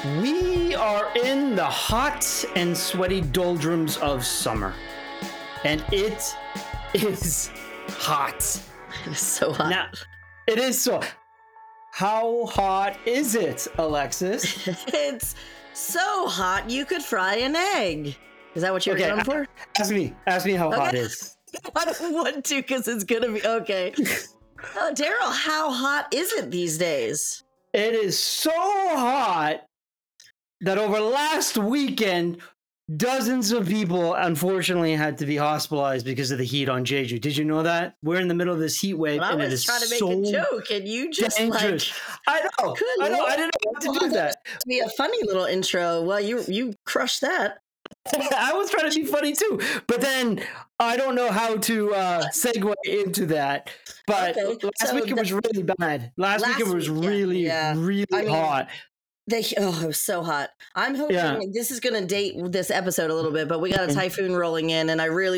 We are in the hot and sweaty doldrums of summer, and it is hot. It is so hot. Now, it is so. How hot is it, Alexis? It's so hot you could fry an egg. Is that what you're going for? Ask me how hot it is. I don't want to because it's gonna be okay. Daryl, how hot is it these days? It is so hot that over last weekend, dozens of people unfortunately had to be hospitalized because of the heat on Jeju. Did you know that? We're in the middle of this heat wave, well, and I it was is trying to make so a joke, and you just dangerous. I know. I didn't know what to do that. To be a funny little intro. Well, you crushed that. I was trying to be funny too, but then I don't know how to segue into that. But last week it was really bad. Last week it was really hot. It was so hot. I'm hoping this is going to date this episode a little bit, but we got a typhoon rolling in, and I really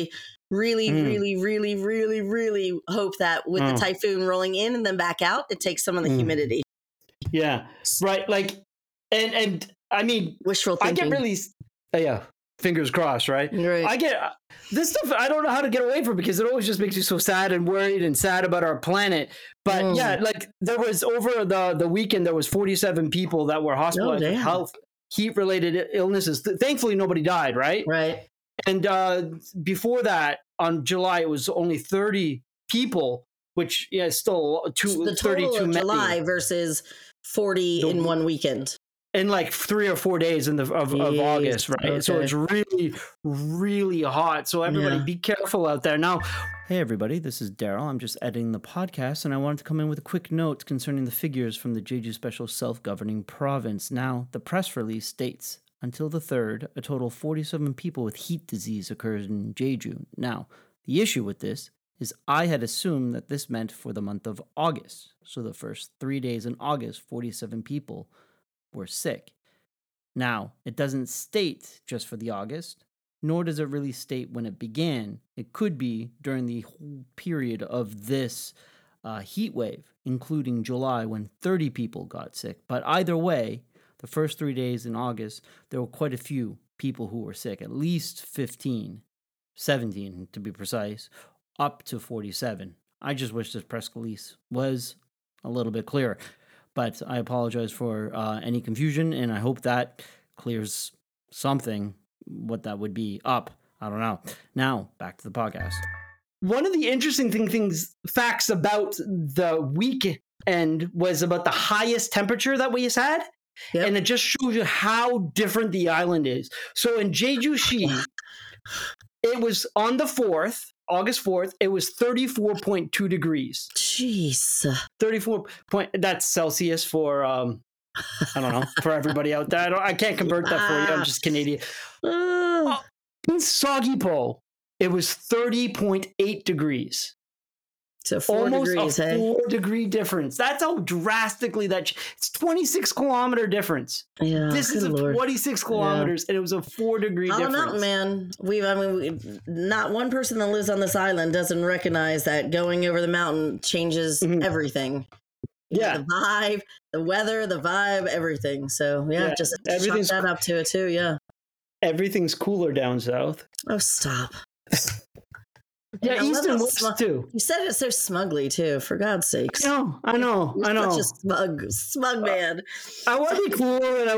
hope that with the typhoon rolling in and then back out, it takes some of the humidity. Yeah, right. Like, and I mean, wishful thinking. I get really, fingers crossed, right? I get this stuff. I don't know how to get away from because it always just makes you so sad and worried and sad about our planet. But like there was over the weekend, there was 47 people that were hospitalized with health heat-related illnesses. Thankfully, nobody died, right? Right. And before that, on July, it was only 30 people, which is still the total 32 of many. July versus 40 in one weekend. In like 3 or 4 days of August, right? Okay. So it's really, really hot. So everybody be careful out there. Now, hey everybody, this is Daryl. I'm just editing the podcast, and I wanted to come in with a quick note concerning the figures from the Jeju Special Self-Governing Province. Now, the press release states, until the 3rd, a total of 47 people with heat disease occurred in Jeju. Now, the issue with this is I had assumed that this meant for the month of August. So the first 3 days in August, 47 people were sick. Now, it doesn't state just for the August, nor does it really state when it began. It could be during the whole period of this heat wave, including July when 30 people got sick. But either way, the first 3 days in August, there were quite a few people who were sick, at least 15, 17 to be precise, up to 47. I just wish this press release was a little bit clearer. But I apologize for any confusion, and I hope that clears something, what that would be up. I don't know. Now, back to the podcast. One of the interesting facts about the weekend was about the highest temperature that we had. Yep. And it just shows you how different the island is. So in Jeju-si, it was on the 4th, August 4th, it was 34.2 degrees. Jeez. 34 point, that's Celsius for, I don't know, for everybody out there. I can't convert that for you. I'm just Canadian. In Soggy-po, it was 30.8 degrees. So 4 almost degrees, a 4-degree difference. That's how drastically it's 26 kilometer difference. Yeah, this is 26 kilometers, and it was a 4-degree difference. Mountain, man. Not one person that lives on this island doesn't recognize that going over the mountain changes everything. Yeah, the vibe, the weather, the vibe, everything. So just chalk that up to it too. Yeah, everything's cooler down south. Oh, stop. Yeah, East and West too. You said it so smugly too. For God's sakes. I know. Such a smug man. I want to be cool, and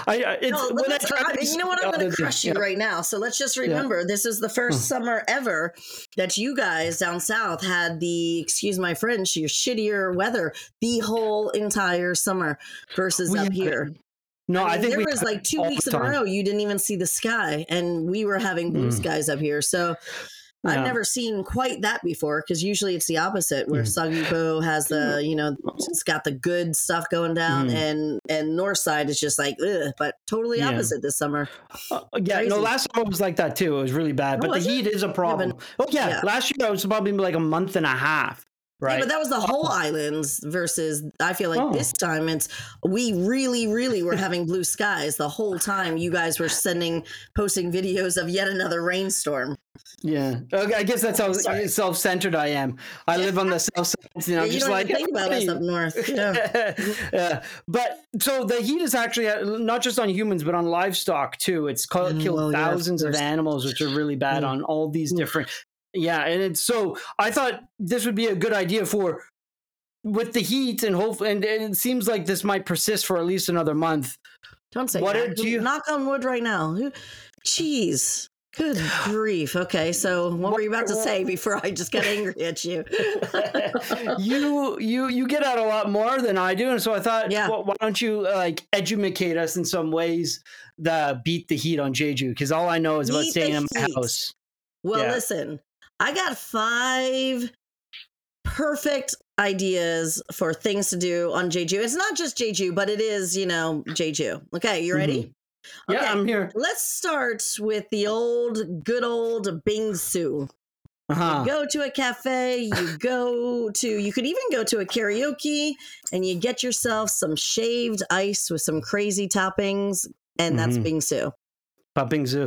you know what? I'm going to crush you right now. So let's just remember, this is the first summer ever that you guys down south had the, excuse my French, your shittier weather the whole entire summer versus up here. No, I think there was like 2 weeks in a row you didn't even see the sky, and we were having blue skies up here. So. I've never seen quite that before, because usually it's the opposite, where Soggy-po has the, it's got the good stuff going down, and north side is just like, ugh, but totally opposite this summer. Last summer was like that too. It was really bad, but the heat is a problem. Last year it was probably like a month and a half right? Yeah, but that was the whole islands versus I feel like this time we really were having blue skies the whole time. You guys were posting videos of yet another rainstorm. Yeah, okay, I guess that's how self-centered I am. I live on the south side, and I'm just like, think about us up north. Yeah. But so the heat is actually not just on humans, but on livestock too. It's killed thousands of animals, which are really bad on all these different. Yeah, and it's so I thought this would be a good idea with the heat and it seems like this might persist for at least another month. Don't say that. Do you knock on wood right now? Jeez. Good grief. Okay, so what were you about to say before I just got angry at you? you get out a lot more than I do, and so I thought, well, why don't you educate us in some ways that beat the heat on Jeju? Because all I know is about staying in my house. Well, listen, I got 5 perfect ideas for things to do on Jeju. It's not just Jeju, but it is, Jeju. Okay, you ready? Okay, yeah, I'm here. Let's start with the good old bingsu. You go to a cafe, you could even go to a karaoke and you get yourself some shaved ice with some crazy toppings, and that's bingsu. Bingsu.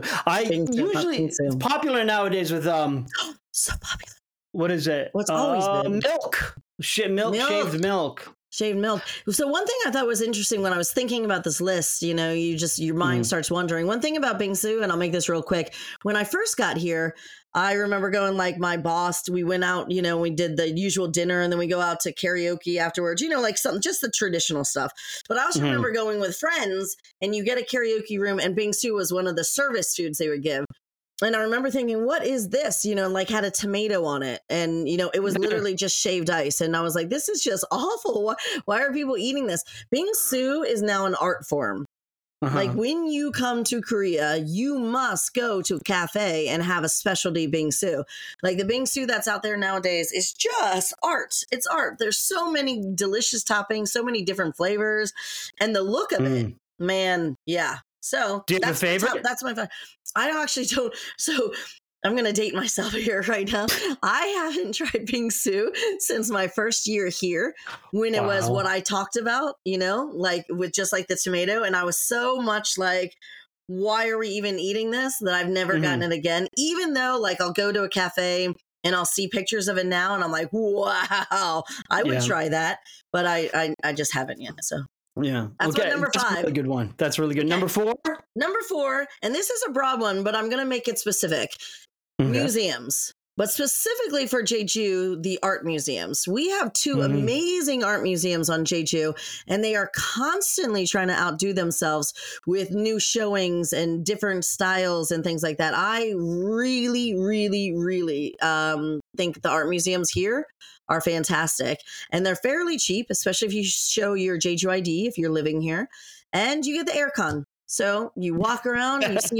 It's popular nowadays with so popular. What is it? What's always been milk. Shaved milk. Shaved milk. So one thing I thought was interesting when I was thinking about this list, your mind starts wondering. One thing about bingsu, and I'll make this real quick. When I first got here, I remember going like my boss, we went out, we did the usual dinner and then we go out to karaoke afterwards, like something, just the traditional stuff. But I also remember going with friends and you get a karaoke room and bingsu was one of the service foods they would give. And I remember thinking, what is this? Had a tomato on it. And, it was literally just shaved ice. And I was like, this is just awful. Why are people eating this? Bingsu is now an art form. Like when you come to Korea, you must go to a cafe and have a specialty bingsu. Like the bingsu that's out there nowadays is just art. It's art. There's so many delicious toppings, so many different flavors. And the look of it, man, yeah. So do you have a favorite? That's my favorite. I actually don't. So I'm going to date myself here right now. I haven't tried bingsu since my first year here when it was what I talked about, like with just like the tomato. And I was so much like, why are we even eating this? That I've never gotten it again, even though like I'll go to a cafe and I'll see pictures of it now. And I'm like, wow, I would try that. But I just haven't yet. So. Yeah. That's number 5. That's a really good one. That's really good. Okay. Number 4, and this is a broad one, but I'm going to make it specific. Museums, but specifically for Jeju, the art museums. We have 2 amazing art museums on Jeju, and they are constantly trying to outdo themselves with new showings and different styles and things like that. I really, really, really think the art museums here are fantastic, and they're fairly cheap, especially if you show your Jeju ID if you're living here, and you get the aircon. So you walk around, you see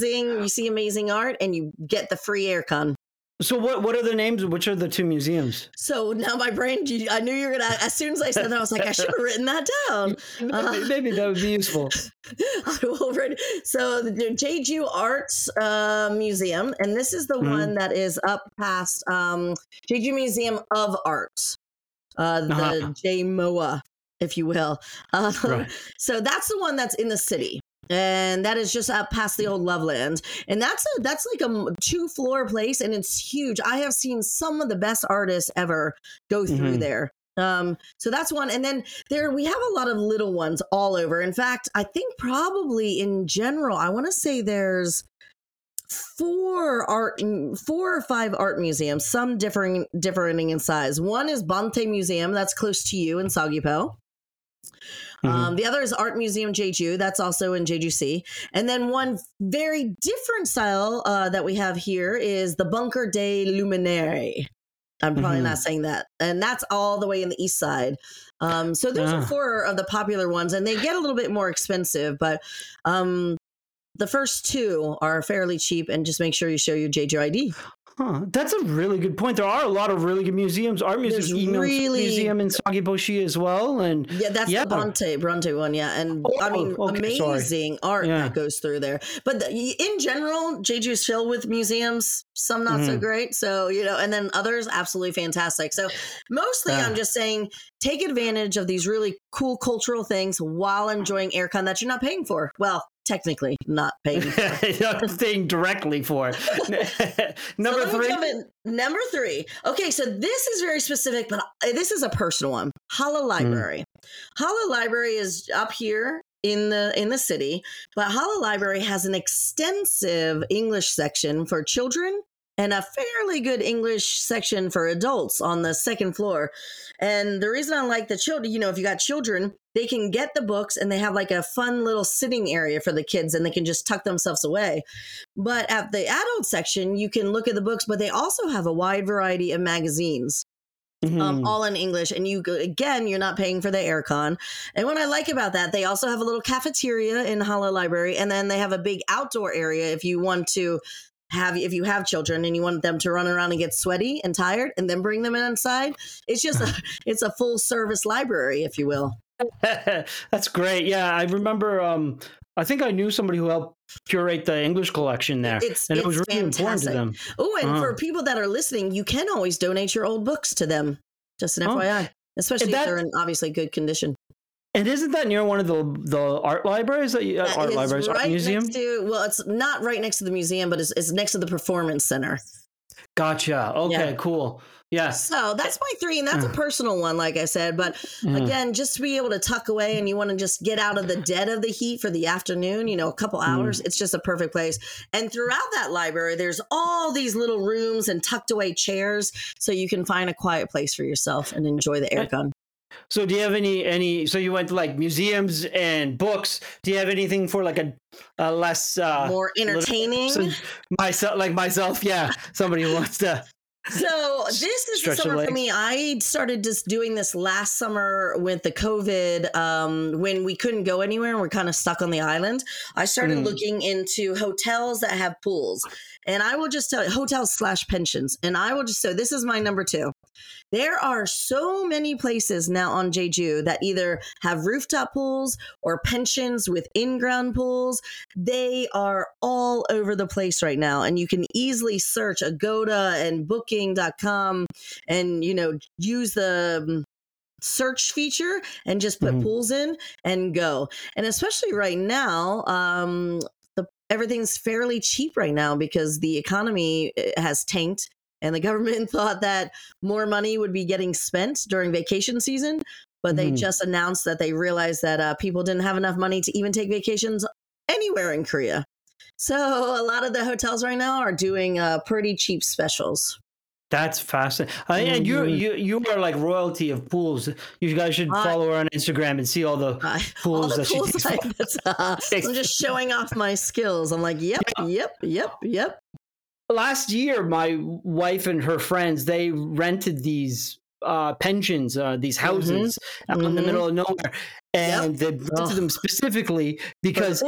amazing art, and you get the free aircon. So what are the names? Which are the 2 museums? So now my brain, I knew you were going to, as soon as I said that, I was like, I should have written that down. Maybe that would be useful. So the Jeju Arts Museum, and this is the one that is up past Jeju Museum of Art, the JMOA, if you will. Right. So that's the one that's in the city. And that is just up past the old Loveland. And that's like a 2-floor place, and it's huge. I have seen some of the best artists ever go through there. So that's one. And then we have a lot of little ones all over. In fact, I think probably in general, I want to say there's 4 or 5 art museums, some differing in size. One is Bante Museum, that's close to you in Seogwipo. The other is Art Museum Jeju. That's also in Jeju-si. And then one very different style that we have here is the Bunker des Luminaires. I'm probably not saying that. And that's all the way in the east side. So those are 4 of the popular ones, and they get a little bit more expensive. But the first 2 are fairly cheap, and just make sure you show your Jeju ID. Huh. That's a really good point. There are a lot of really good museums. Art Museum in Sagiboshi as well. And that's the Bronte one. Yeah. And amazing art that goes through there. But in general, Jeju's filled with museums, some not so great. So, and then others absolutely fantastic. So mostly I'm just saying, take advantage of these really cool cultural things while enjoying aircon that you're not paying for. Well, technically not paying for. Not paying directly for. Number three. Okay, so this is very specific, but this is a personal one. Hala Library. Hala Library is up here in the city, but Hala Library has an extensive English section for children and a fairly good English section for adults on the second floor. And the reason I like the children, if you got children, they can get the books and they have like a fun little sitting area for the kids and they can just tuck themselves away. But at the adult section, you can look at the books, but they also have a wide variety of magazines. All in English. And you're not paying for the aircon. And what I like about that, they also have a little cafeteria in Hala Library. And then they have a big outdoor area if you have children and you want them to run around and get sweaty and tired and then bring them inside. It's just it's a full service library, if you will. That's great. Yeah, I remember. I think I knew somebody who helped curate the English collection there, and it was really important to them. Oh, and for people that are listening, you can always donate your old books to them. Just an FYI, especially if they're in obviously good condition. And isn't that near one of the art libraries? Art museum? It's not right next to the museum, but it's next to the performance center. Gotcha. Okay, cool. Yeah. So that's my 3, and that's a personal one, like I said. But again, just to be able to tuck away and you want to just get out of the dead of the heat for the afternoon, a couple hours, it's just a perfect place. And throughout that library, there's all these little rooms and tucked away chairs so you can find a quiet place for yourself and enjoy the aircon. So do you have any, so you went to like museums and books. Do you have anything for like a less... more entertaining? Myself, yeah. Somebody who wants to... So this is the summer for me. I started just doing this last summer with the COVID when we couldn't go anywhere and we're kind of stuck on the island. I started looking into hotels that have pools. And I will just tell you, hotels/pensions. And I will just say, this is my number 2. There are so many places now on Jeju that either have rooftop pools or pensions with in-ground pools. They are all over the place right now. And you can easily search Agoda and Booking.com and, use the search feature and just put pools in and go. And especially right now, everything's fairly cheap right now because the economy has tanked and the government thought that more money would be getting spent during vacation season. But they just announced that they realized that people didn't have enough money to even take vacations anywhere in Korea. So a lot of the hotels right now are doing pretty cheap specials. That's fascinating. And you are like royalty of pools. You guys should follow her on Instagram and see all the pools that she takes. I'm just showing off my skills. I'm like, yep. Last year, my wife and her friends, they rented these pensions, these houses out in the middle of nowhere. And they rented them specifically because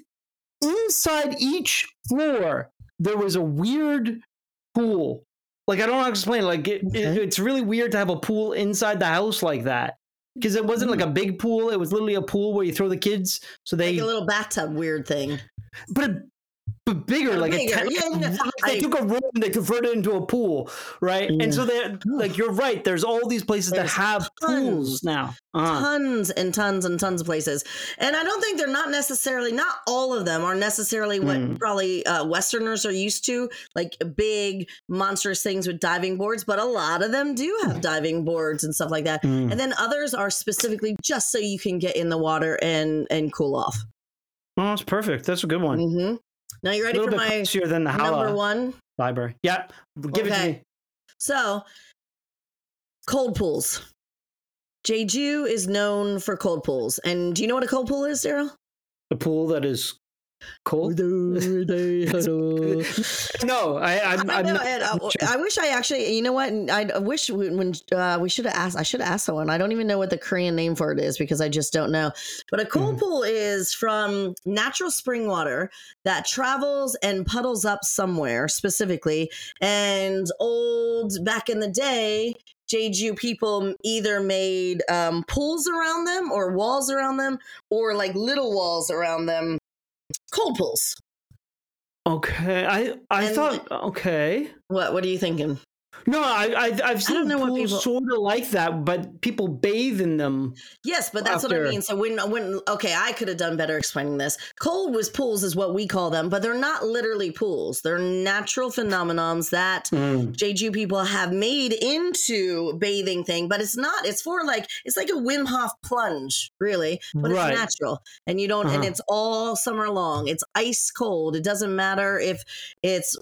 inside each floor, there was a weird pool. Like, I don't know how to explain it. Like, it's really weird to have a pool inside the house like that. Because it wasn't like a big pool. It was literally a pool where you throw the kids. So like a little bathtub weird thing. But bigger. They took a room and they converted it into a pool, right? Yeah. And so they're like, you're right. There's all these places that have pools now. Tons and tons and tons of places. And I don't think they're not all of them are necessarily what probably Westerners are used to, like big monstrous things with diving boards, but a lot of them do have diving boards and stuff like that. And then others are specifically just so you can get in the water and cool off. Oh, that's perfect. That's a good one. Now you ready for my than the number 1 library? Yeah, give it to me. So, cold pools. Jeju is known for cold pools, and do you know what a cold pool is, Daryl? A pool that is Cold? No, I wish I actually, you know what? I wish when we should have asked, I should have asked someone. I don't even know what the Korean name for it is because I just don't know. But a cold pool is from natural spring water that travels and puddles up somewhere specifically. And back in the day, Jeju people either made pools around them or walls around them or like little walls around them. Cold pools. Okay, I thought okay. What are you thinking? No, I've seen pools sort of like that, but people bathe in them. Yes, but that's what I mean. So when I could have done better explaining this. Cold pools is what we call them, but they're not literally pools. They're natural phenomenons that Jeju people have made into bathing thing, but it's not. It's it's like a Wim Hof plunge, really, but it's natural, and you don't. And it's all summer long. It's ice cold. It doesn't matter if it's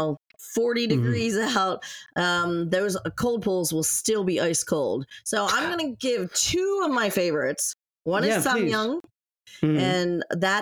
40 degrees out, those cold pools will still be ice cold. So I'm going to give two of my favorites. One is Samyang, and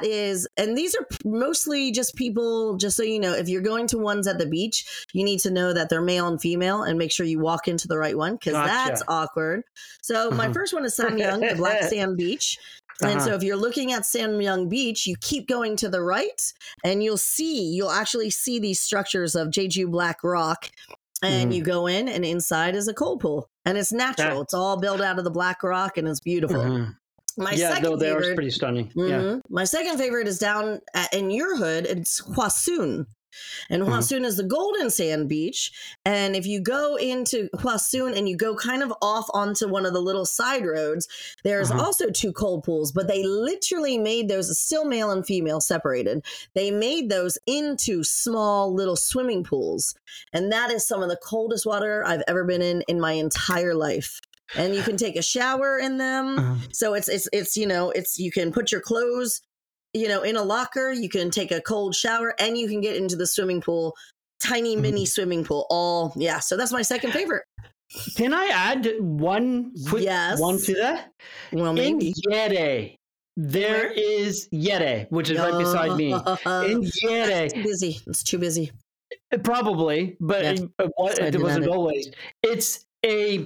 these are mostly just people, just so you know, if you're going to ones at the beach, you need to know that they're male and female and make sure you walk into the right one because that's awkward. So my first one is Samyang, the black sand beach. And so if you're looking at Samyang Beach, you keep going to the right and you'll actually see these structures of Jeju black rock, and you go in and inside is a cold pool, and it's natural. It's all built out of the black rock and it's beautiful. My second favorite, are pretty stunning. My second favorite is down in your hood. It's Hwasun. And Hwasun is the golden sand beach. And if you go into Hwasun and you go kind of off onto one of the little side roads, there's also two cold pools, but they literally made those still male and female separated. They made those into small little swimming pools. And that is some of the coldest water I've ever been in my entire life. And you can take a shower in them. So it's you can put your clothes in a locker, you can take a cold shower, and you can get into the swimming pool, tiny mini swimming pool. So that's my second favorite. Can I add one quick one to that? Well, maybe. In Yere, there is Yere, which is right beside me. In Yere. It's too busy. Probably, but it wasn't always. It's a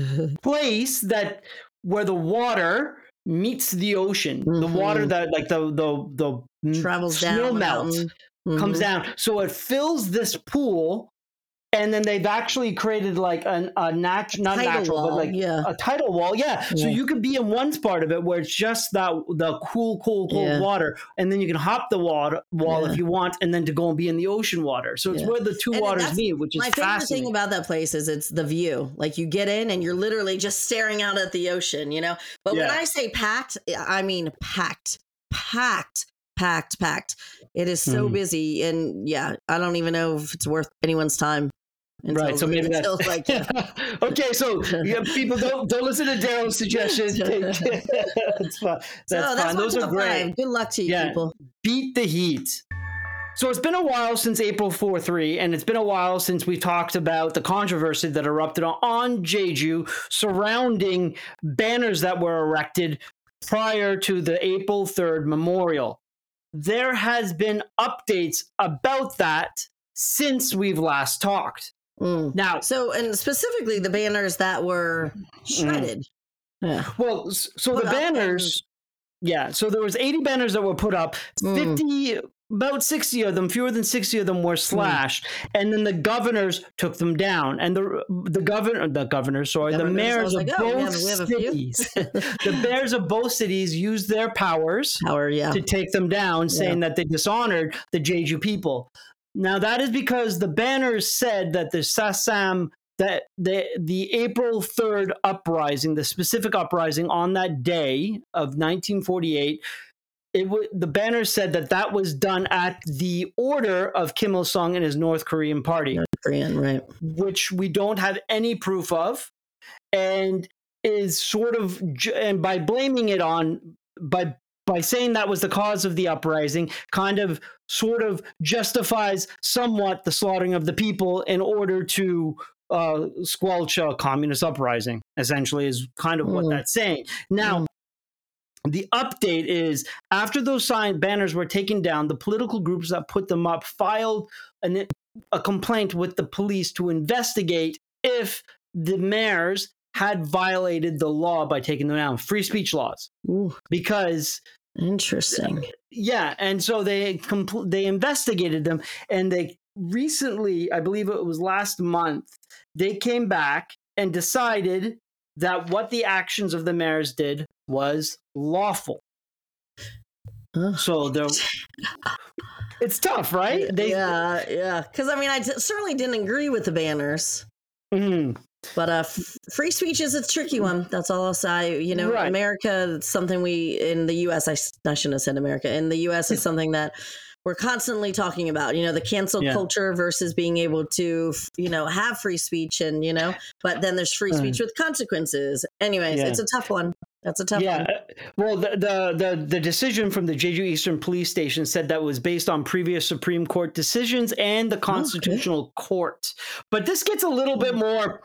place where the water meets the ocean. The water that the travels snow down, melt comes down, so it fills this pool, and then they've actually created like a tidal wall. So you could be in one part of it where it's just the cool water, and then you can hop the wall if you want, and then to go and be in the ocean water. So it's where the two waters meet, which is fascinating. My favorite thing about that place is it's the view. Like you get in and you're literally just staring out at the ocean, But when I say packed, I mean packed. It is so busy, and I don't even know if it's worth anyone's time. Right, so maybe that's okay. So people don't listen to Daryl's suggestions. That's fine. That's fine. Those are great. 5. Good luck to you, people. Beat the heat. So it's been a while since April 4-3, and it's been a while since we talked about the controversy that erupted on Jeju surrounding banners that were erected prior to the April 3rd memorial. There has been updates about that since we've last talked. Now, and specifically the banners that were shredded. Well, so the banners, so there was 80 banners that were put up. 50, about 60 of them, fewer than 60 of them were slashed, and then the governors took them down. And the mayors of both cities, the mayors of both cities used their powers to take them down, saying that they dishonored the Jeju people. Now, that is because the banners said that the Sasam, that the April 3rd uprising, the specific uprising on that day of 1948, the banners said that was done at the order of Kim Il-sung and his North Korean party. Right. Which we don't have any proof of, and is sort of, and by blaming it on, by saying that was the cause of the uprising, kind of sort of justifies somewhat the slaughtering of the people in order to squelch a communist uprising, essentially, is kind of what that's saying. Now, the update is after those banners were taken down, the political groups that put them up filed a complaint with the police to investigate if the mayors had violated the law by taking them down, free speech laws. Ooh. Because interesting. Yeah, and so they investigated them, and they recently, I believe it was last month, they came back and decided that what the actions of the mayors did was lawful. So it's tough, right? Yeah. Because I mean, I certainly didn't agree with the banners. Mm-hmm. But free speech is a tricky one. That's all I'll say. You know, right. America, it's something in the U.S., I shouldn't have said America. In the U.S., is something that we're constantly talking about. You know, the cancel culture versus being able to, have free speech and, but then there's free speech with consequences. Anyways, it's a tough one. That's a tough one. Well, the decision from the Jeju Eastern Police Station said that was based on previous Supreme Court decisions and the Constitutional Court. But this gets a little bit more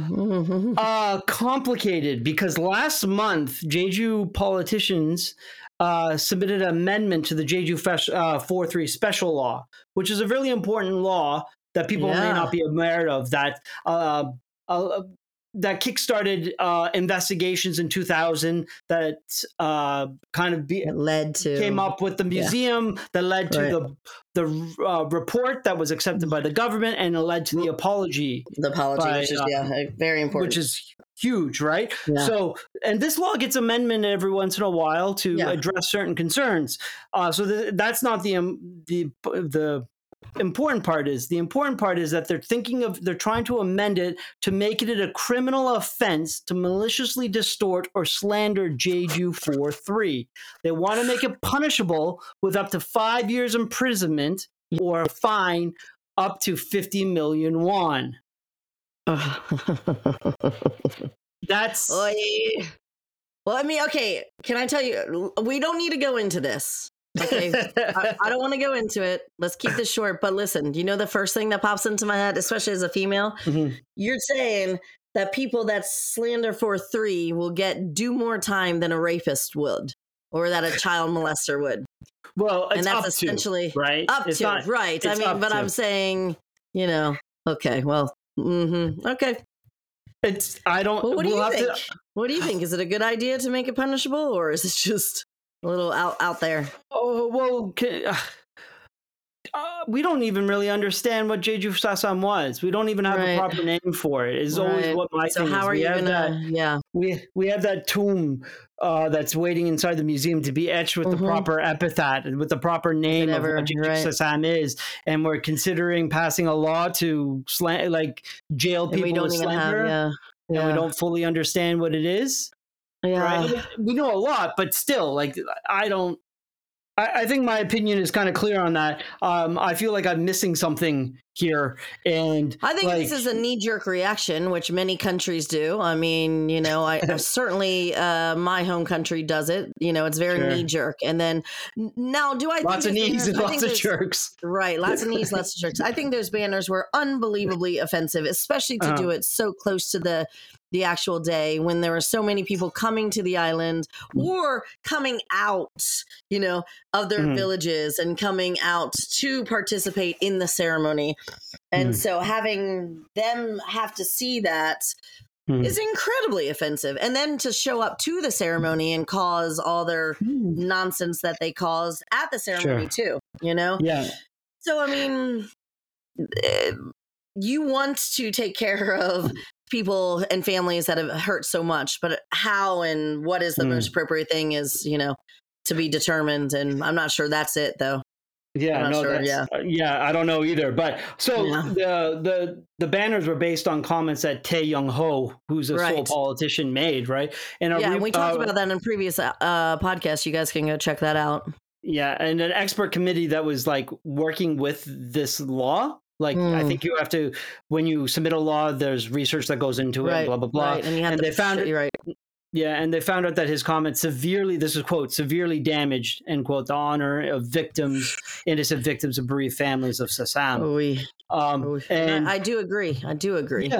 complicated because last month, Jeju politicians submitted an amendment to the Jeju 4.3 special law, which is a really important law that people may not be aware of, that kickstarted investigations in 2000 that came up with the museum, that led to the report that was accepted by the government, and it led to the apology. The apology, which is very important. Which is huge, right? Yeah. So, and this law gets amendment every once in a while to address certain concerns. So that's not the important part is that they're trying to amend it to make it a criminal offense to maliciously distort or slander Jeju 4.3. They want to make it punishable with up to 5 years imprisonment or a fine up to 50 million won. That's well, I mean, okay, can I tell you, we don't need to go into this. Okay, I don't want to go into it. Let's keep this short. But listen, the first thing that pops into my head, especially as a female, you're saying that people that slander 4.3 will do more time than a rapist would, or that a child molester would. Well, it's that's up essentially to, right? Up it's to, not, right? I mean, but I'm saying, okay, well, okay. I don't. Well, what do you think? What do you think? Is it a good idea to make it punishable, or is it just a little out there? Oh, well, we don't even really understand what Jeju Sasan was. We don't even have a proper name for it. It's always what my thing is. So how are you gonna? We have that tomb that's waiting inside the museum to be etched with the proper epithet and with the proper name of what Jeju Sasan is, and we're considering passing a law to jail people. We don't even have. We don't fully understand what it is. Yeah, right? We know a lot, but still, I don't. I think my opinion is kind of clear on that. I feel like I'm missing something here, and I think this is a knee-jerk reaction, which many countries do. I mean, I certainly my home country does it. It's very knee-jerk, and then now, do I lots think of knees and lots of jerks? Right, lots of knees, lots of jerks. I think those banners were unbelievably offensive, especially to do it so close to the actual day when there were so many people coming to the island or coming out, of their villages and coming out to participate in the ceremony. And so having them have to see that is incredibly offensive. And then to show up to the ceremony and cause all their nonsense that they caused at the ceremony too, Yeah. So, I mean, you want to take care of people and families that have hurt so much, but how and what is the most appropriate thing is, to be determined. And I'm not sure that's it though. Yeah, I don't know either. But so the banners were based on comments that Tae Young-ho, who's a Seoul politician, made, right? And we talked about that in previous podcasts. You guys can go check that out. Yeah, and an expert committee that was working with this law. I think you have to, when you submit a law, there's research that goes into it, blah, blah, blah. Right. And they found it. Right. Yeah, and they found out that his comment this is quote, severely damaged, end quote, the honor of innocent victims of bereaved families of Sasan. And I do agree. Yeah.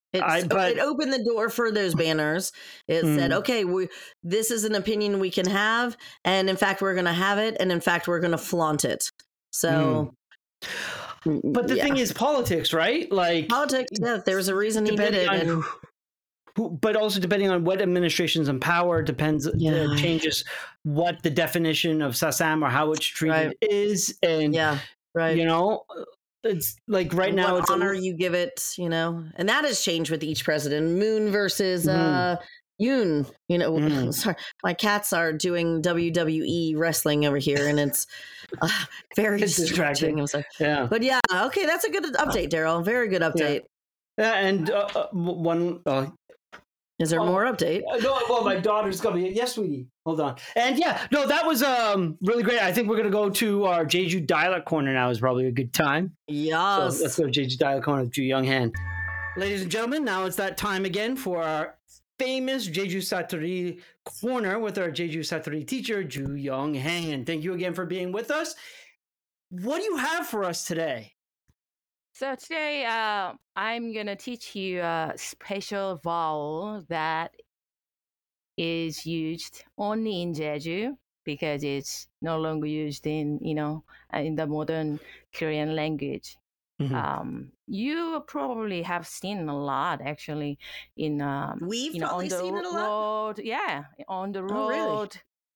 It opened the door for those banners. It said, okay, this is an opinion we can have. And in fact, we're going to have it. And in fact, we're going to flaunt it. So. But the thing is politics, right? Like politics. Yeah, there's a reason he did it. But also depending on what administration's in power changes what the definition of Satsam or how it's treated is. And, you know, it's like right now it's honor you give it, you know, and that has changed with each president. Moon versus Yoon, you know, sorry, my cats are doing WWE wrestling over here, and it's very distracting. Yeah, but yeah, okay, that's a good update, Daryl. Very good update. Yeah, and one. Is there more update? No, well, my daughter's coming. Yes, sweetie. Hold on. And yeah, no, that was really great. I think we're gonna go to our Jeju Dialect Corner now. Is probably a good time. Yes. So let's go to Jeju Dialect Corner with Ju Young Han. Ladies and gentlemen, now it's that time again for our famous Jeju Satori Corner with our Jeju Satori teacher, Ju Young Han. Thank you again for being with us. What do you have for us today? So today, I'm going to teach you a special vowel that is used only in Jeju because it's no longer used in the modern Korean language. Mm-hmm. You probably have seen a lot actually in we've probably seen it a lot. Road, yeah, on the road,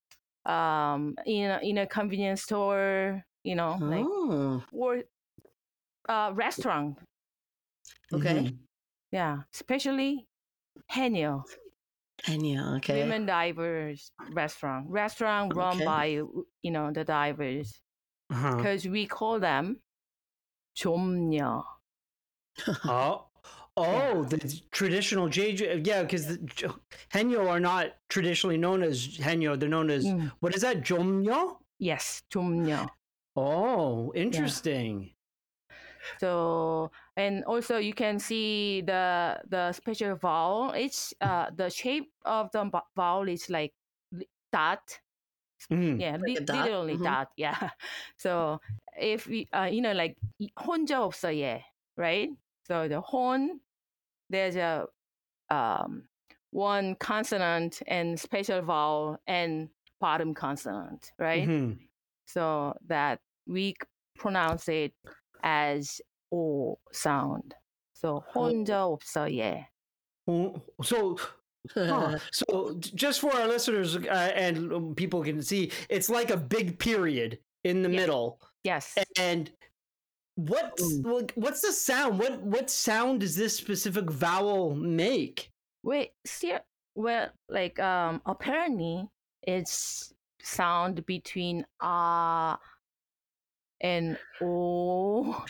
in a convenience store, or restaurant. Okay. Mm-hmm. Yeah, especially Haenyeo. Haenyeo, okay. Women divers restaurant run by the divers, because we call them 좀녀. The traditional Jeju, because the Haenyeo are not traditionally known as Haenyeo. They're known as what is that? 좀녀? Yes, 좀녀. Oh, interesting. Yeah. So, and also you can see the special vowel. It's the shape of the vowel is like dot. Yeah, literally dot. Yeah. So if we like 혼자 없어 예, right? So the hon, there's a one consonant and special vowel and bottom consonant, right? Mm-hmm. So that we pronounce it as O sound. So 혼자 없어 예. So just for our listeners and people can see, it's like a big period in the middle. Yes. And what's the sound? What sound does this specific vowel make? Apparently it's sound between ah and O.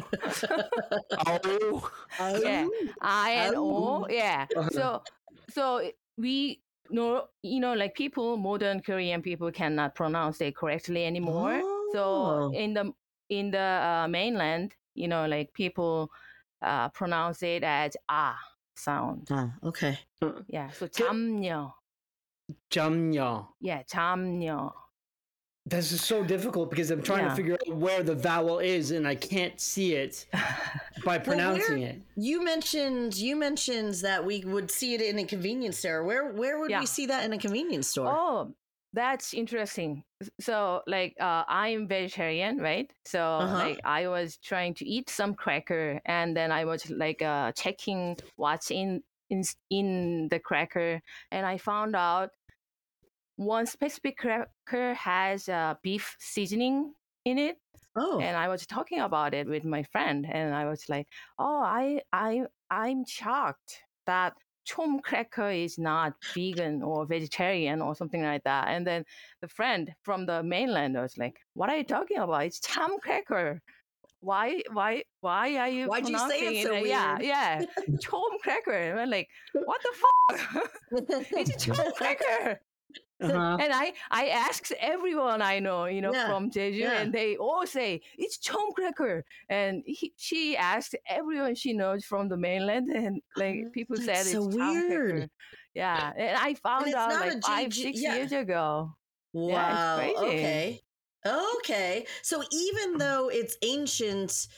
Yeah, I and O. Yeah. So we know, like modern Korean people cannot pronounce it correctly anymore. Oh. So in the mainland, like people pronounce it as ah sound. Okay. Yeah. So 잠녀. Yeah, 잠녀. This is so difficult because I'm trying to figure out where the vowel is and I can't see it by pronouncing it. You mentioned that we would see it in a convenience store. Where would we see that in a convenience store? Oh, that's interesting. So I'm vegetarian, right? So I was trying to eat some cracker and then I was checking what's in the cracker, and I found out one specific cracker has beef seasoning in it. Oh. And I was talking about it with my friend, and I was like, "Oh, I'm shocked that chom cracker is not vegan or vegetarian or something like that." And then the friend from the mainland was like, "What are you talking about? It's cham cracker. Why are you? Why'd you say it so weird? Yeah, chom cracker." And I'm like, "What the fuck? It's chom cracker." And I asked everyone I know, from Jeju, and they all say it's chom cracker. And she asked everyone she knows from the mainland, and people said it's so weird. Cracker. Yeah, and I found out 5-6 years ago. Wow. Yeah, it's crazy. Okay. So even though it's ancient,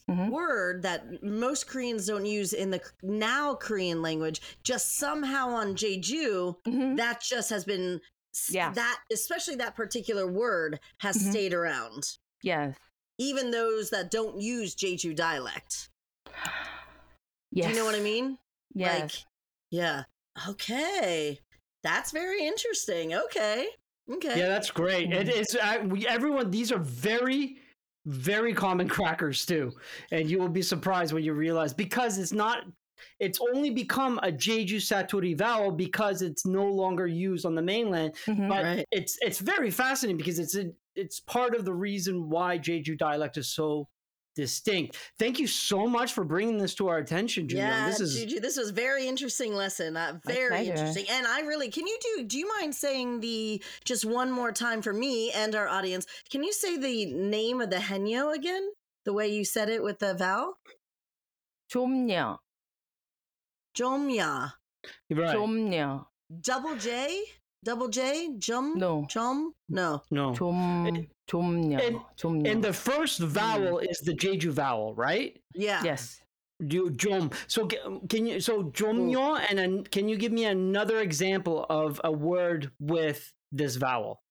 word that most Koreans don't use in the now Korean language, just somehow on Jeju, that just has been that, especially that particular word has stayed around. Yes. Even those that don't use Jeju dialect. Yes. Do you know what I mean? Yes. Like, yeah. Okay. That's very interesting. Okay. Yeah, that's great. It is. Everyone, these are very, very common crackers too, and you will be surprised when you realize, because it's only become a Jeju Satori vowel because it's no longer used on the mainland. But it's very fascinating because it's part of the reason why Jeju dialect is so distinct. Thank you so much for bringing this to our attention, Julian. Yeah, Juju, this was very interesting lesson. Very interesting. And I really, do you mind saying just one more time for me and our audience, can you say the name of the Haenyeo again? The way you said it with the vowel? 좀nya. Jomya. Right. 좀nya. Double J? Double J? Jum? No. Chom? No. 좀nya. And the first vowel is the Jeju vowel, right? Yeah. Yes. Jom. So jomyo, and then can you give me another example of a word with this vowel?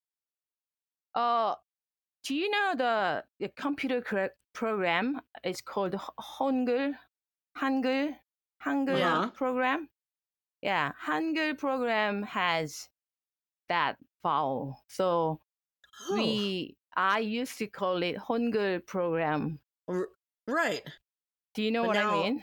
Do you know the computer program? It's called Hangul program. Yeah, Hangul program has that vowel. So I used to call it Hangul program. Right. Do you know what I mean?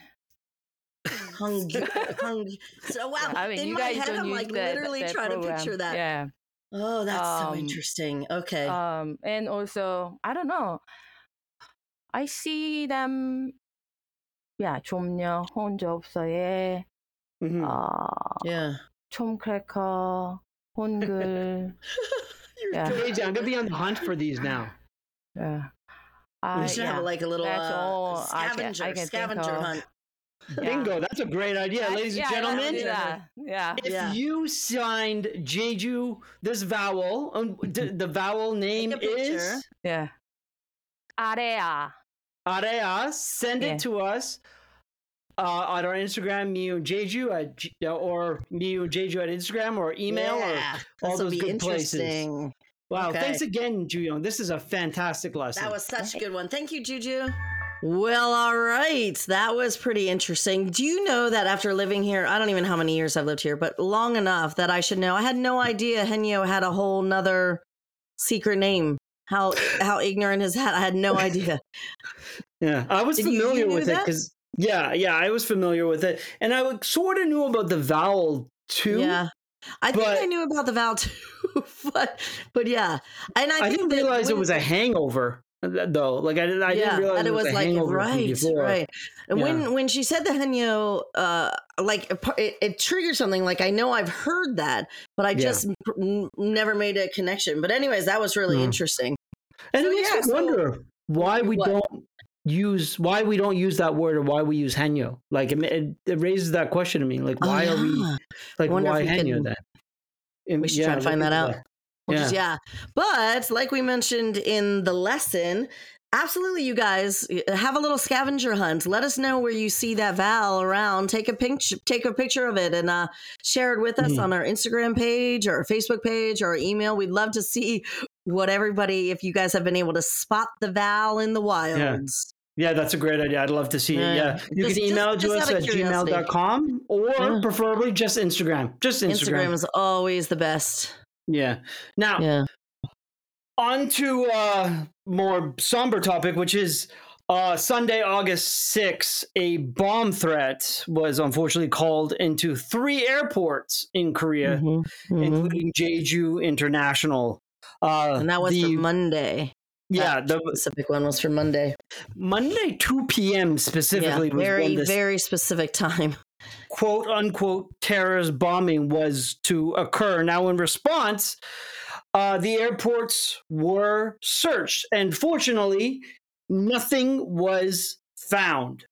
So wow. I mean, in you my guys head, don't I'm use like literally trying to picture that. Yeah. Oh, that's so interesting. Okay. And also, I don't know. I see them. Yeah, 좀요, 혼자 없어요. Yeah. 촘크래커, 혼글. Crazy. I'm gonna be on the hunt for these now. Yeah. We should have like a little scavenger hunt. Bingo, that's a great idea, ladies and gentlemen. If you signed Jeju, this vowel, the vowel name is Area. Send it to us on our Instagram, Miu Jeju or Miu Jeju at Instagram, or email, or all those good places. Wow, thanks again, Juyong. This is a fantastic lesson. That was such a good one. Thank you, Juju. Well, all right. That was pretty interesting. Do you know that after living here, I don't even know how many years I've lived here, but long enough that I should know. I had no idea Haenyeo had a whole nother secret name. How ignorant is that? I had no idea. Yeah, I was familiar with it because I was familiar with it, and I sort of knew about the vowel too. Yeah, I think I knew about the vowel too, but yeah, and I didn't realize it was a hangover though. Like I didn't realize that it was like right. And when she said the Haenyeo, like it triggered something. Like I know I've heard that, but I just never made a connection. But anyways, that was really interesting. And it makes me wonder why we don't use that word, or why we use Haenyeo. Like it raises that question to me. Like why are we like why Haenyeo then? We should try to find that out. But like we mentioned in the lesson, absolutely, you guys have a little scavenger hunt. Let us know where you see that vowel around. Take a picture of it and share it with us on our Instagram page or our Facebook page or our email. We'd love to see if you guys have been able to spot the vowel in the wilds. Yeah, that's a great idea. I'd love to see it. Yeah. You can email to us at gmail.com or preferably just Instagram. Just Instagram. Instagram is always the best. Yeah. Now, on to a more somber topic, which is Sunday, August 6th, a bomb threat was unfortunately called into 3 airports in Korea, including Jeju International. And that was for Monday. Yeah, the specific one was for Monday. Monday, 2 p.m. specifically. Yeah, very specific time. Quote unquote terrorist bombing was to occur. Now, in response, the airports were searched, and fortunately, nothing was found.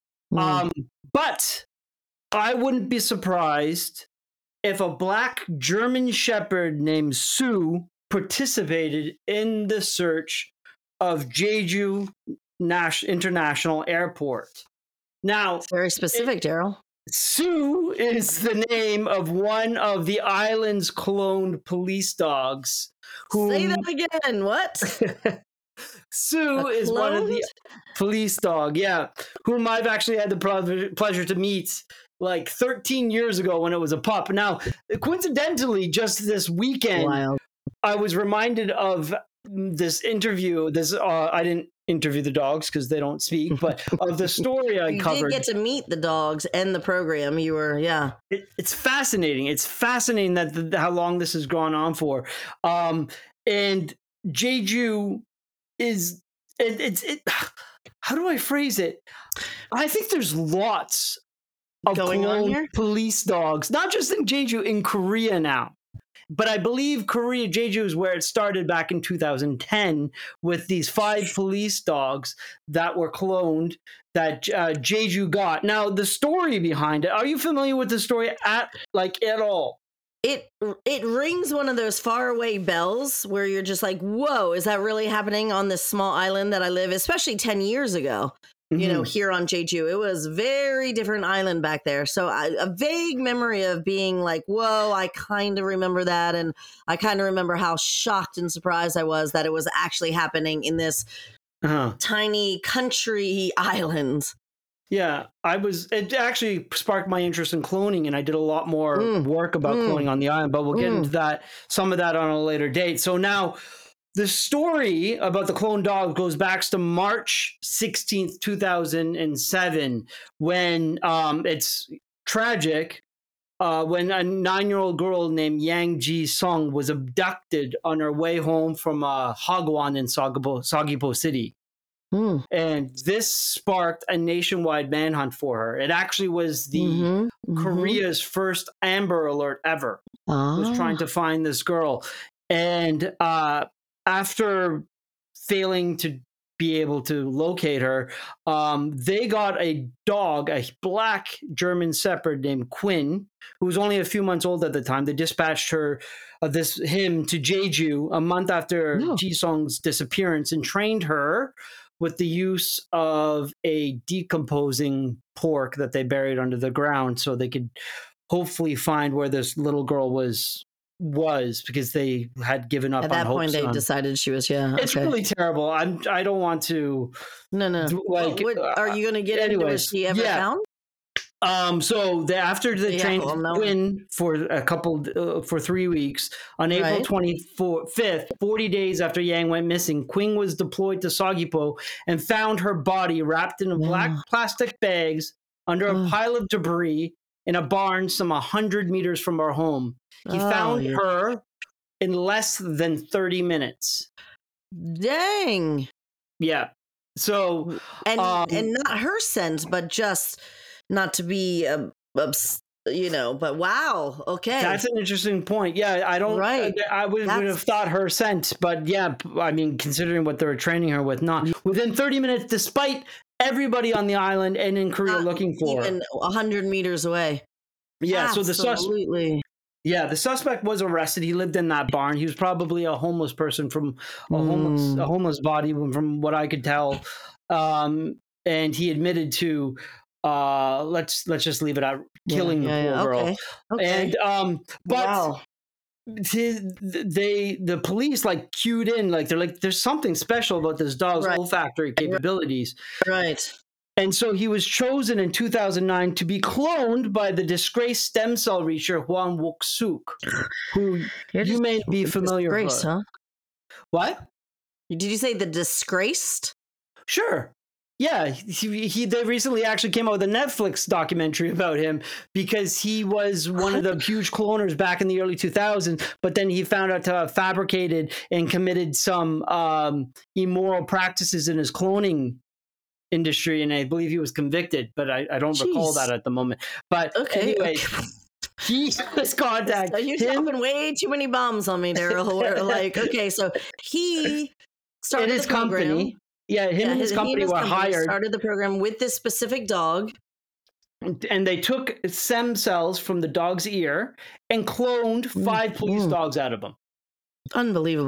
But I wouldn't be surprised if a black German Shepherd named Sue participated in the search of Jeju International Airport. Now, it's very specific, Daryl. Sue is the name of one of the island's cloned police dogs. Say that again. What? Sue is one of the police dog, whom I've actually had the pleasure to meet like 13 years ago when it was a pup. Now, coincidentally, just this weekend, I was reminded of this interview. I didn't interview the dogs because they don't speak, but of the story I covered. You did get to meet the dogs and the program. You were, It's fascinating. It's fascinating that how long this has gone on for. And Jeju is how do I phrase it? I think there's lots of going on here? Police dogs, not just in Jeju, in Korea now. But I believe Jeju is where it started back in 2010 with these 5 police dogs that were cloned that Jeju got. Now, the story behind it, are you familiar with the story at all? It rings one of those faraway bells where you're just like, whoa, is that really happening on this small island that I live, especially 10 years ago? Here on Jeju. It was a very different island back there. So a vague memory of being like, whoa, I kind of remember that. And I kind of remember how shocked and surprised I was that it was actually happening in this tiny country island. Yeah, it actually sparked my interest in cloning, and I did a lot more work about cloning on the island, but we'll get into some of that on a later date. So now, the story about the clone dog goes back to March 16th, 2007, when it's tragic, when a 9-year-old girl named Yang Ji-sung was abducted on her way home from Hagwon in Seogwipo City. And this sparked a nationwide manhunt for her. It actually was the Korea's first Amber Alert ever. Was trying to find this girl. And after failing to be able to locate her, they got a dog, a black German Shepherd named Quinn, who was only a few months old at the time. They dispatched him to Jeju a month after Ji-sung's disappearance and trained her with the use of a decomposing pork that they buried under the ground so they could hopefully find where this little girl was because they had given up on hope. At that point, they decided she was, It's really terrible. I don't want to. No. Are you going to get into was she ever found? So after they trained Quinn for 3 weeks, on April 25th, 40 days after Yang went missing, Quinn was deployed to Seogwipo and found her body wrapped in black plastic bags under a pile of debris in a barn some 100 meters from our home. He found her in less than 30 minutes. Dang. Yeah. So and not her scent, but just not to be but wow. Okay. That's an interesting point. Yeah, I don't I would have thought her scent, but yeah, I mean, considering what they were training her with, not within 30 minutes, despite everybody on the island and in Korea looking for her. Even 100 meters away. Yeah, absolutely. The suspect was arrested. He lived in that barn. He was probably a homeless person from a homeless body, from what I could tell. And he admitted to let's just leave it at killing the poor girl. Okay. And but the police cued in, they're like, there's something special about this dog's olfactory capabilities. Right. And so he was chosen in 2009 to be cloned by the disgraced stem cell researcher Hwang Wook-suk, who you may be familiar with. Huh? What? Did you say the disgraced? Sure. Yeah, they recently actually came out with a Netflix documentary about him because he was one of the huge cloners back in the early 2000s, but then he found out to have fabricated and committed some immoral practices in his cloning industry, and I believe he was convicted, but I don't recall that at the moment. But anyway, he was contacted. So you're dropping way too many bombs on me, Daryl. So he started his company. Yeah, him and his company were hired. Started the program with this specific dog. And they took stem cells from the dog's ear and cloned 5 police dogs out of them. Unbelievable.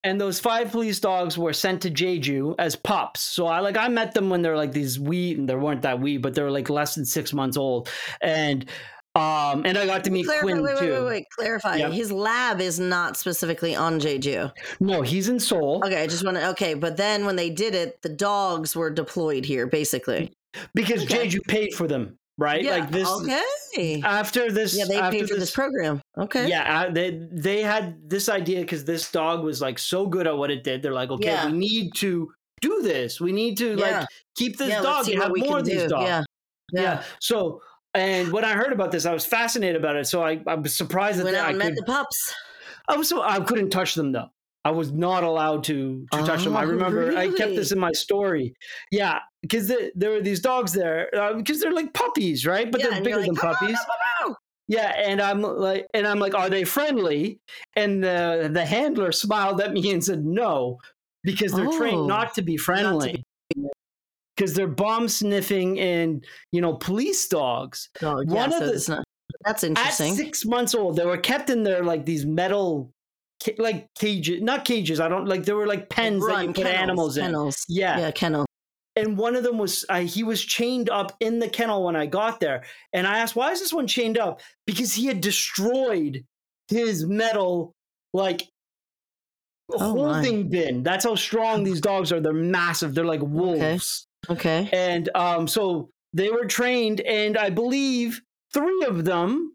And those 5 police dogs were sent to Jeju as pups. So I met them when they're like these and they weren't that but they were like less than 6 months old. And I got to meet Quinn too. Wait. Clarify. Yep. His lab is not specifically on Jeju. No, he's in Seoul. Okay, I just want to. Okay, but then when they did it, the dogs were deployed here, basically, because Jeju paid for them. Right, yeah, like this. Okay. After this, they paid for this program. Okay. Yeah, they had this idea because this dog was like so good at what it did. They're like, okay, we need to do this. We need to like keep this dog and have more of these dogs. Yeah. So, and when I heard about this, I was fascinated about it. So I was surprised that I met the pups. I couldn't touch them though. I was not allowed to touch them. I remember really? I kept this in my story. Yeah, because there were these dogs there because they're like puppies, right? But they're bigger than puppies. Yeah, and I'm like, are they friendly? And the handler smiled at me and said, no, because they're trained not to be friendly. Because they're bomb sniffing and police dogs. Oh, yeah, that's interesting. At 6 months old, they were kept in their like these metal. Like cages, not cages. I don't like. There were like pens that you put animals in. Kennels. Yeah, kennel. And one of them was he was chained up in the kennel when I got there, and I asked, "Why is this one chained up?" Because he had destroyed his metal like holding bin. That's how strong these dogs are. They're massive. They're like wolves. Okay. And so they were trained, and I believe 3 of them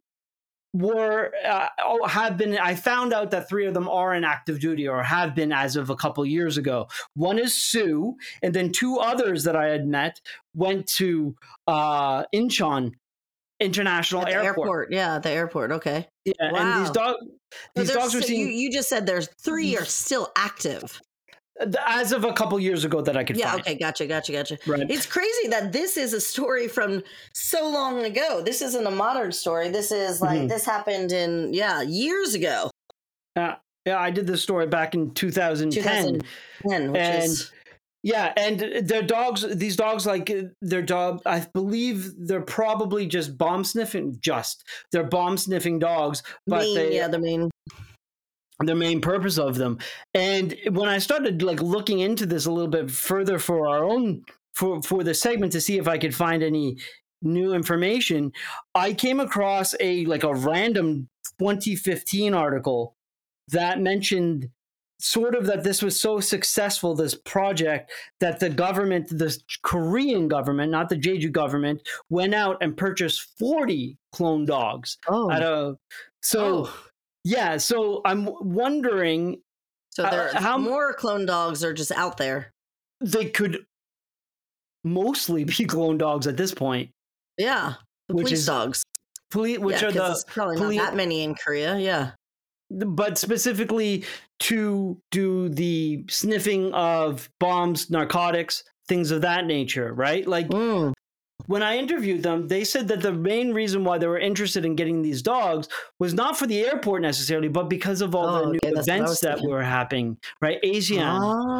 have been. I found out that 3 of them are in active duty or have been as of a couple years ago. One is Sue, and then 2 others that I had met went to Incheon International Airport. Yeah, the airport. Okay. Yeah, wow. And these dogs were seen. You just said there's 3 are still active. As of a couple years ago that I could find. Okay, gotcha. Right. It's crazy that this is a story from so long ago. This isn't a modern story. This is like, this happened in, years ago. Yeah, I did this story back in 2010. And their dogs, these dogs, like their dog, I believe they're probably just bomb sniffing, they're bomb sniffing dogs. But the main purpose of them. And when I started like looking into this a little bit further for our own for the segment to see if I could find any new information, I came across a random 2015 article that mentioned sort of that this was so successful, this project, that the government, the Korean government, not the Jeju government, went out and purchased 40 clone dogs. Yeah, so I'm wondering. So how more clone dogs are just out there? They could mostly be clone dogs at this point. Yeah, police dogs. Which are the probably not that many in Korea. Yeah, but specifically to do the sniffing of bombs, narcotics, things of that nature, right? Like. When I interviewed them, they said that the main reason why they were interested in getting these dogs was not for the airport necessarily, but because of all the new events that were happening, right? ASEAN,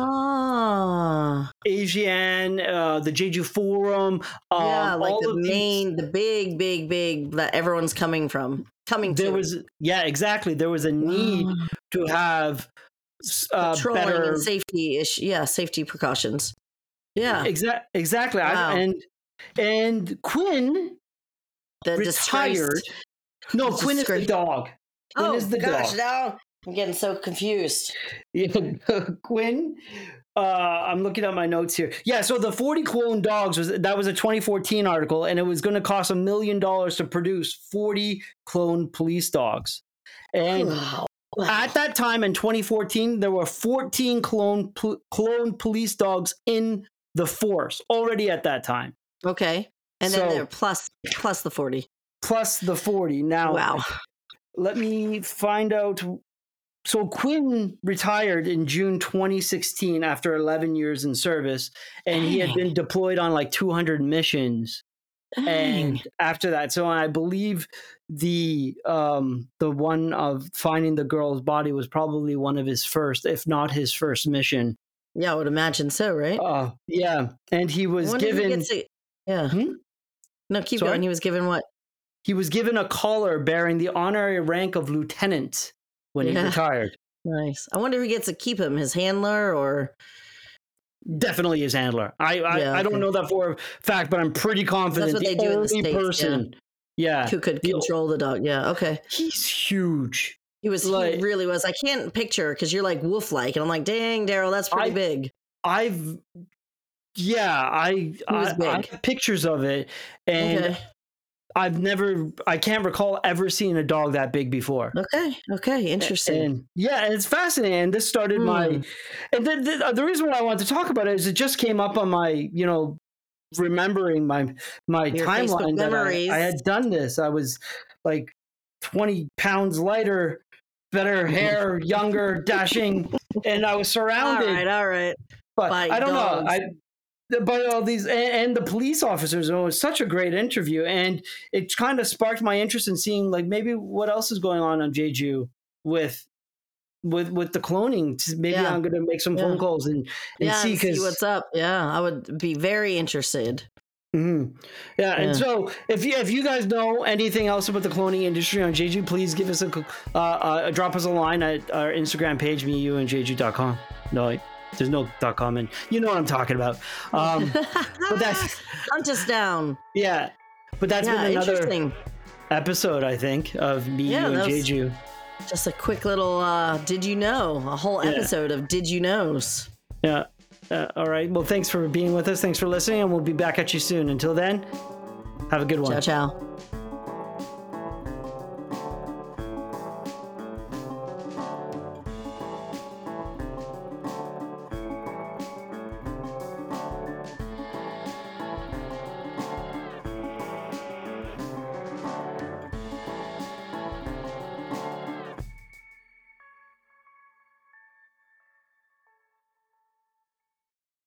the Jeju Forum. The big that everyone's coming to. Exactly. There was a need to have patrolling better and safety precautions. Yeah, exactly. Wow. And Quinn retired. No, Quinn is the dog. Quinn is the dog. Now I'm getting so confused. Quinn, I'm looking at my notes here. Yeah, so the 40 clone dogs was a 2014 article, and it was going to cost $1 million to produce 40 clone police dogs. And at that time in 2014, there were 14 clone police dogs in the force already at that time. Okay. And then there plus the 40. Plus the 40. Now, wow. Let me find out. So Quinn retired in June 2016 after 11 years in service, and he had been deployed on like 200 missions. Dang. And after that, so I believe the one of finding the girl's body was probably one of his first, if not his first mission. Yeah, I would imagine so, right? Yeah. And he was given... No, keep going. He was given what? He was given a collar bearing the honorary rank of lieutenant when he retired. Nice. I wonder if he gets to keep him, his handler, or definitely his handler. I don't know that for a fact, but I'm pretty confident that's what they do in the States, person, who could control the dog. Yeah, okay. He's huge. He really was. I can't picture because you're like wolf-like, and I'm like, dang, Daryl, that's pretty big. I have pictures of it, and I can't recall ever seeing a dog that big before. Okay, interesting. And it's fascinating. And this started my, and then the reason why I wanted to talk about it is it just came up on my, remembering my Your timeline that I had done this. I was like 20 pounds lighter, better hair, younger, dashing, and I was surrounded. All right. But I don't know. But all these and the police officers, it was such a great interview, and it kind of sparked my interest in seeing like maybe what else is going on Jeju with the cloning. Maybe I'm going to make some phone calls and see what's up. Yeah, I would be very interested. Mm-hmm. Yeah, and so if you guys know anything else about the cloning industry on Jeju, please give us drop us a line at our Instagram page, meyouandjeju.com. No, there's no .com, and you know what I'm talking about. But that's hunt us down. Yeah, but that's been another episode, I think, of Me, You, and Jeju. Just a quick little Did You Know? A whole episode of Did You Knows. Yeah. All right. Well, thanks for being with us. Thanks for listening, and we'll be back at you soon. Until then, have a good one. Ciao, ciao.